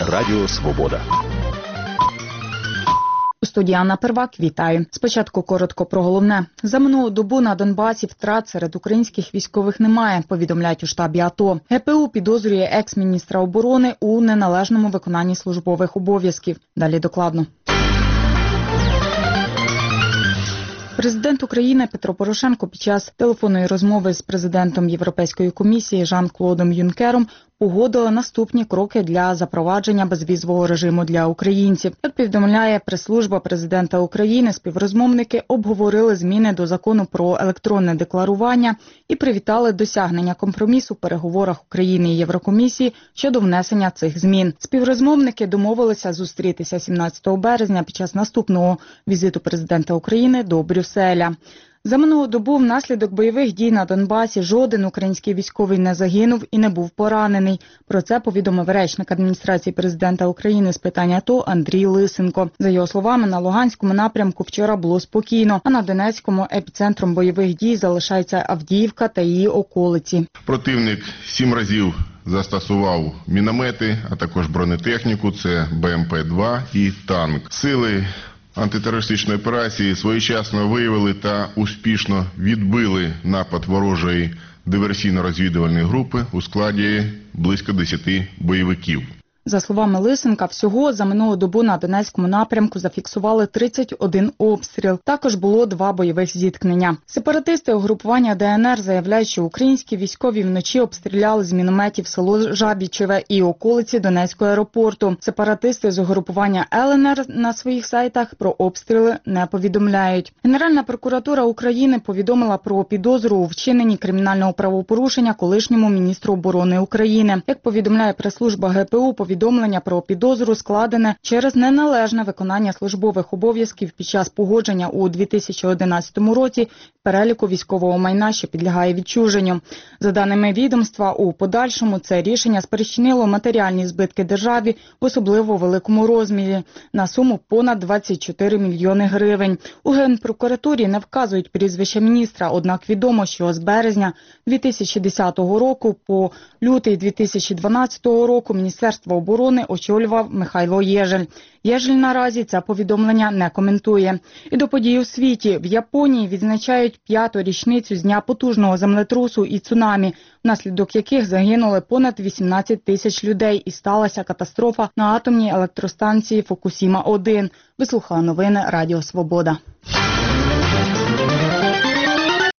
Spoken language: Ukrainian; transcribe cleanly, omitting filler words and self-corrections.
Радіо Свобода. У студії Анна Первак, вітаю. Спочатку коротко про головне. За минулу добу на Донбасі втрат серед українських військових немає, повідомляють у штабі АТО. ГПУ підозрює екс-міністра оборони у неналежному виконанні службових обов'язків. Далі докладно. Президент України Петро Порошенко під час телефонної розмови з президентом Європейської комісії Жан-Клодом Юнкером погодила наступні кроки для запровадження безвізового режиму для українців. Як повідомляє прес-служба президента України, співрозмовники обговорили зміни до закону про електронне декларування і привітали досягнення компромісу в переговорах України і Єврокомісії щодо внесення цих змін. Співрозмовники домовилися зустрітися 17 березня під час наступного візиту президента України до Брюсселя. За минулу добу внаслідок бойових дій на Донбасі жоден український військовий не загинув і не був поранений. Про це повідомив речник адміністрації президента України з питань АТО Андрій Лисенко. За його словами, на Луганському напрямку вчора було спокійно, а на Донецькому епіцентром бойових дій залишається Авдіївка та її околиці. Противник 7 разів застосував міномети, а також бронетехніку, це БМП-2 і танк. Сили антитерористичної операції своєчасно виявили та успішно відбили напад ворожої диверсійно-розвідувальної групи у складі близько 10 бойовиків. За словами Лисенка, всього за минулу добу на Донецькому напрямку зафіксували 31 обстріл. Також було 2 бойових зіткнення. Сепаратисти угрупування ДНР заявляють, що українські військові вночі обстріляли з мінометів село Жабічеве і околиці Донецького аеропорту. Сепаратисти з угрупування ЛНР на своїх сайтах про обстріли не повідомляють. Генеральна прокуратура України повідомила про підозру у вчиненні кримінального правопорушення колишньому міністру оборони України. Як повідомляє прес-служба ГПУ, повідомлення про підозру складене через неналежне виконання службових обов'язків під час погодження у 2011 році переліку військового майна, що підлягає відчуженню. За даними відомства, у подальшому це рішення спричинило матеріальні збитки державі в особливо великому розмірі на суму понад 24 мільйони гривень. У Генпрокуратурі не вказують прізвище міністра, однак відомо, що з березня 2010 року по лютий 2012 року Міністерство оборони очолював Михайло Єжель. Єжель наразі це повідомлення не коментує. І до подій у світі. В Японії відзначають 5-ту річницю з дня потужного землетрусу і цунамі, внаслідок яких загинули понад 18 тисяч людей і сталася катастрофа на атомній електростанції Фукусіма-1. Ви слухали новини Радіо Свобода.